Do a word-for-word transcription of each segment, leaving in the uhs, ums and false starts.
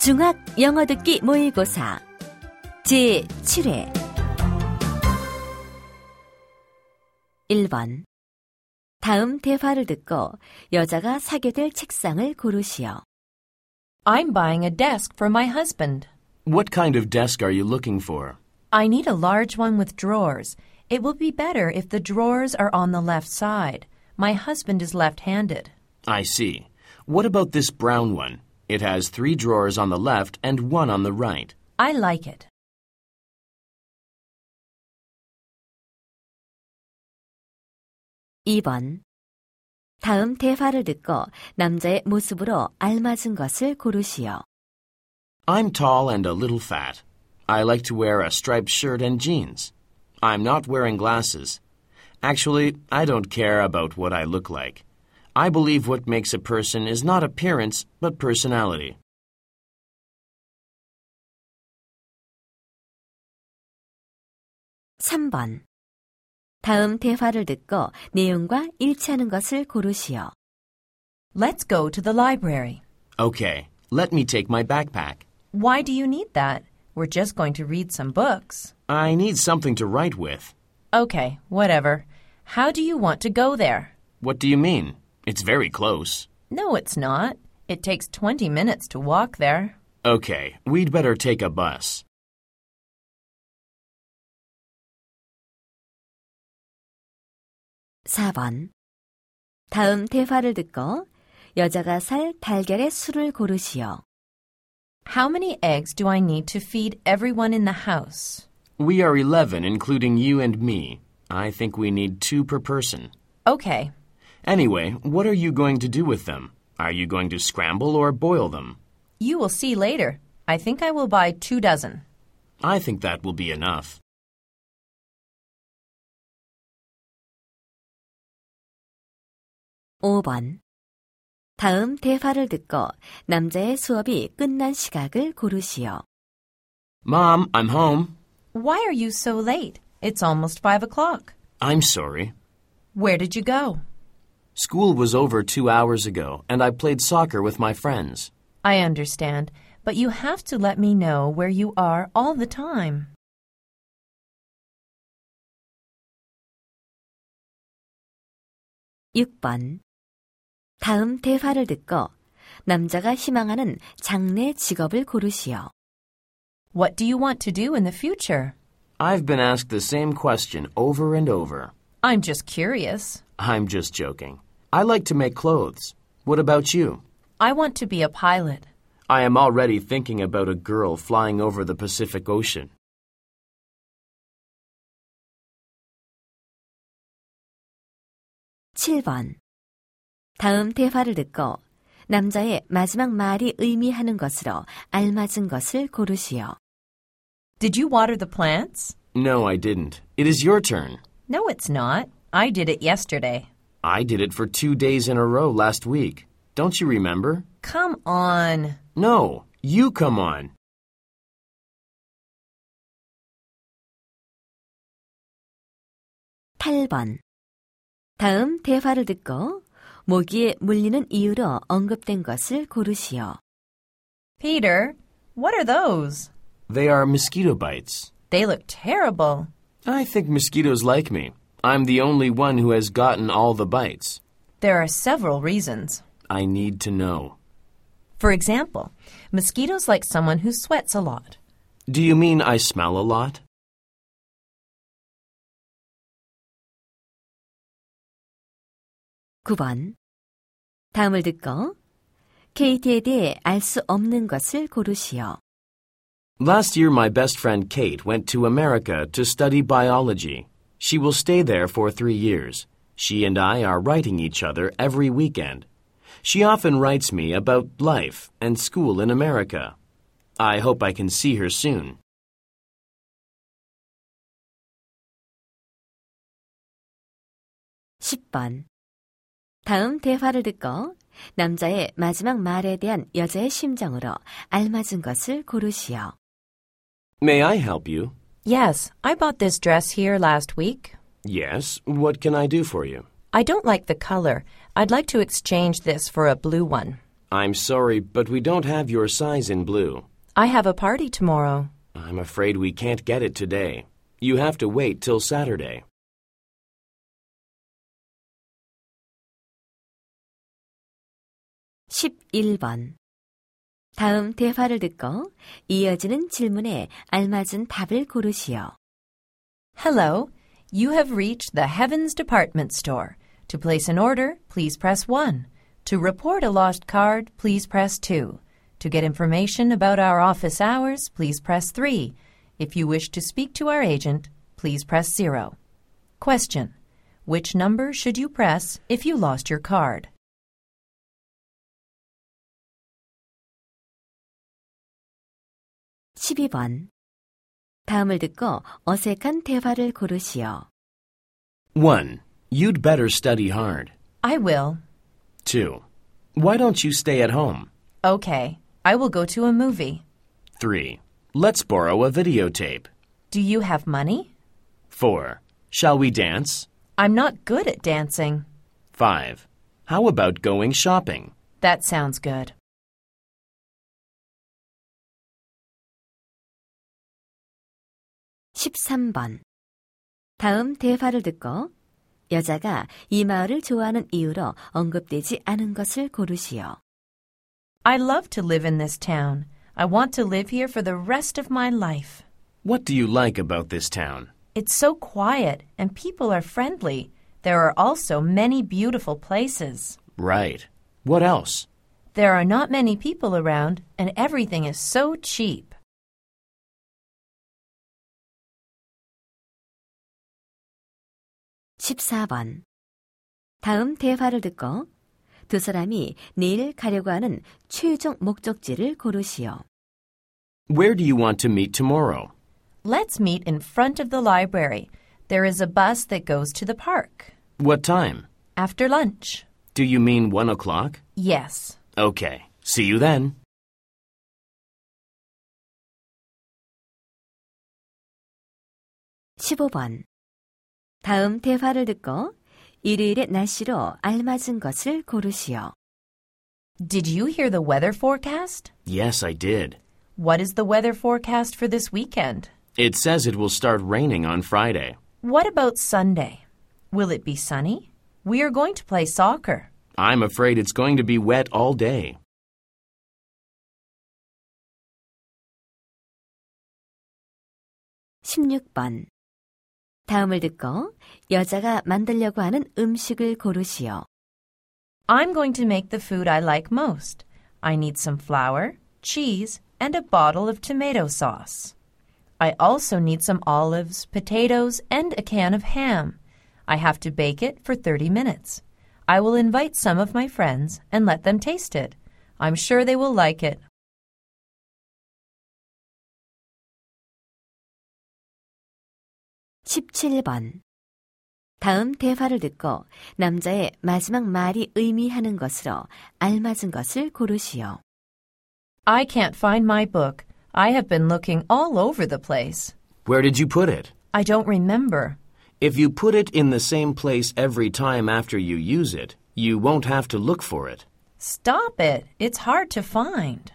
중학 영어 듣기 모의고사 제칠 회 일 번 다음 대화를 듣고 여자가 사게 될 책상을 고르시오. I'm buying a desk for my husband. What kind of desk are you looking for? I need a large one with drawers. It will be better if the drawers are on the left side. My husband is left-handed. I see. What about this brown one? It has three drawers on the left and one on the right. I like it. 이 번 다음 대화를 듣고 남자의 모습으로 알맞은 것을 고르시오. I'm tall and a little fat. I like to wear a striped shirt and jeans. I'm not wearing glasses. Actually, I don't care about what I look like. I believe what makes a person is not appearance, but personality. 삼 번 다음 대화를 듣고 내용과 일치하는 것을 고르시오. Let's go to the library. Okay, let me take my backpack. Why do you need that? We're just going to read some books. I need something to write with. Okay, whatever. How do you want to go there? What do you mean? It's very close. No, it's not. It takes twenty minutes to walk there. Okay, we'd better take a bus. 사 번 다음 대화를 듣고 여자가 살 달걀의 수를 고르시오. How many eggs do I need to feed everyone in the house? We are eleven, including you and me. I think we need two per person. Okay. Anyway, what are you going to do with them? Are you going to scramble or boil them? You will see later. I think I will buy two dozen. I think that will be enough. 오 번 다음 대화를 듣고 남자의 수업이 끝난 시각을 고르시오. Mom, I'm home. Why are you so late? It's almost five o'clock. I'm sorry. Where did you go? School was over two hours ago, and I played soccer with my friends. I understand, but you have to let me know where you are all the time. 육 번 다음 대화를 듣고 남자가 희망하는 장래 직업을 고르시오. What do you want to do in the future? I've been asked the same question over and over. I'm just curious. I'm just joking. I like to make clothes. What about you? I want to be a pilot. I am already thinking about a girl flying over the Pacific Ocean. 칠 번 다음 대화를 듣고 남자의 마지막 말이 의미하는 것으로 알맞은 것을 고르시오. Did you water the plants? No, I didn't. It is your turn. No, it's not. I did it yesterday. I did it for two days in a row last week. Don't you remember? Come on. No, you come on. 팔 번 다음 대화를 듣고 모기에 물리는 이유로 언급된 것을 고르시오. Peter, what are those? They are mosquito bites. They look terrible. I think mosquitoes like me. I'm the only one who has gotten all the bites. There are several reasons. I need to know. For example, mosquitoes like someone who sweats a lot. Do you mean I smell a lot? 구 번 다음을 듣고 케이티에 대해 알 수 없는 것을 고르시오. Last year my best friend Kate went to America to study biology. She will stay there for three years. She and I are writing each other every weekend. She often writes me about life and school in America. I hope I can see her soon. 십 번 다음 대화를 듣고 남자의 마지막 말에 대한 여자의 심정으로 알맞은 것을 고르시오. May I help you? Yes, I bought this dress here last week. Yes, what can I do for you? I don't like the color. I'd like to exchange this for a blue one. I'm sorry, but we don't have your size in blue. I have a party tomorrow. I'm afraid we can't get it today. You have to wait till Saturday. 십일 번. 다음 대화를 듣고 이어지는 질문에 알맞은 답을 고르시오. Hello, you have reached the Heavens Department Store. To place an order, please press one. To report a lost card, please press two. To get information about our office hours, please press three. If you wish to speak to our agent, please press zero. Question. Which number should you press if you lost your card? 십이 번. 다음을 듣고 어색한 대화를 고르시오. one. You'd better study hard. I will. two. Why don't you stay at home? Okay, I will go to a movie. three. Let's borrow a videotape. Do you have money? four. Shall we dance? I'm not good at dancing. five. How about going shopping? That sounds good. 십삼 번. 다음 대화를 듣고 여자가 이 마을을 좋아하는 이유로 언급되지 않은 것을 고르시오. I love to live in this town. I want to live here for the rest of my life. What do you like about this town? It's so quiet and people are friendly. There are also many beautiful places. Right. What else? There are not many people around and everything is so cheap. 십사 번. 다음 대화를 듣고 두 사람이 내일 가려고 하는 최종 목적지를 고르시오. Where do you want to meet tomorrow? Let's meet in front of the library. There is a bus that goes to the park. What time? After lunch. Do you mean one o'clock? Yes. Okay. See you then. 십오 번. 다음 대화를 듣고 일요일의 날씨로 알맞은 것을 고르시오. Did you hear the weather forecast? Yes, I did. What is the weather forecast for this weekend? It says it will start raining on Friday. What about Sunday? Will it be sunny? We are going to play soccer. I'm afraid it's going to be wet all day. 십육 번. 다음을 듣고 여자가 만들려고 하는 음식을 고르시오. I'm going to make the food I like most. I need some flour, cheese, and a bottle of tomato sauce. I also need some olives, potatoes, and a can of ham. I have to bake it for thirty minutes. I will invite some of my friends and let them taste it. I'm sure they will like it. 십칠 번. 다음 대화를 듣고 남자의 마지막 말이 의미하는 것으로 알맞은 것을 고르시오. I can't find my book. I have been looking all over the place. Where did you put it? I don't remember. If you put it in the same place every time after you use it, you won't have to look for it. Stop it. It's hard to find.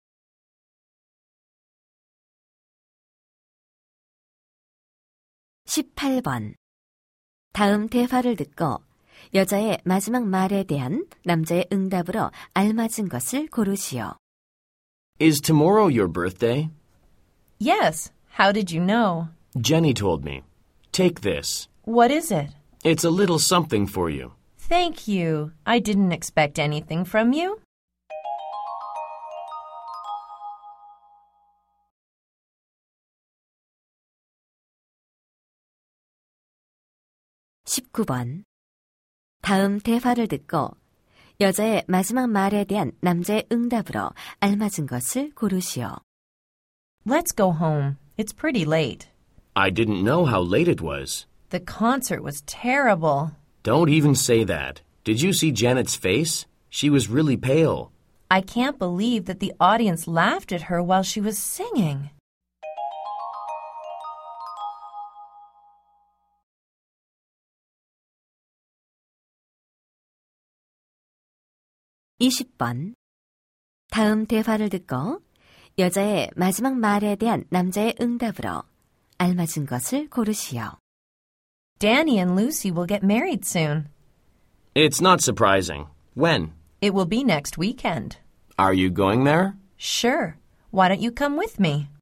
십팔 번. 다음 대화를 듣고 여자의 마지막 말에 대한 남자의 응답으로 알맞은 것을 고르시오. Is tomorrow your birthday? Yes. How did you know? Jenny told me. Take this. What is it? It's a little something for you. Thank you. I didn't expect anything from you. 십구 번. 다음 대화를 듣고 여자의 마지막 말에 대한 남자의 응답으로 알맞은 것을 고르시오. Let's go home. It's pretty late. I didn't know how late it was. The concert was terrible. Don't even say that. Did you see Janet's face? She was really pale. I can't believe that the audience laughed at her while she was singing. 이십 번. 다음 대화를 듣고 여자의 마지막 말에 대한 남자의 응답으로 알맞은 것을 고르시오. Danny and Lucy will get married soon. It's not surprising. When? It will be next weekend. Are you going there? Sure. Why don't you come with me?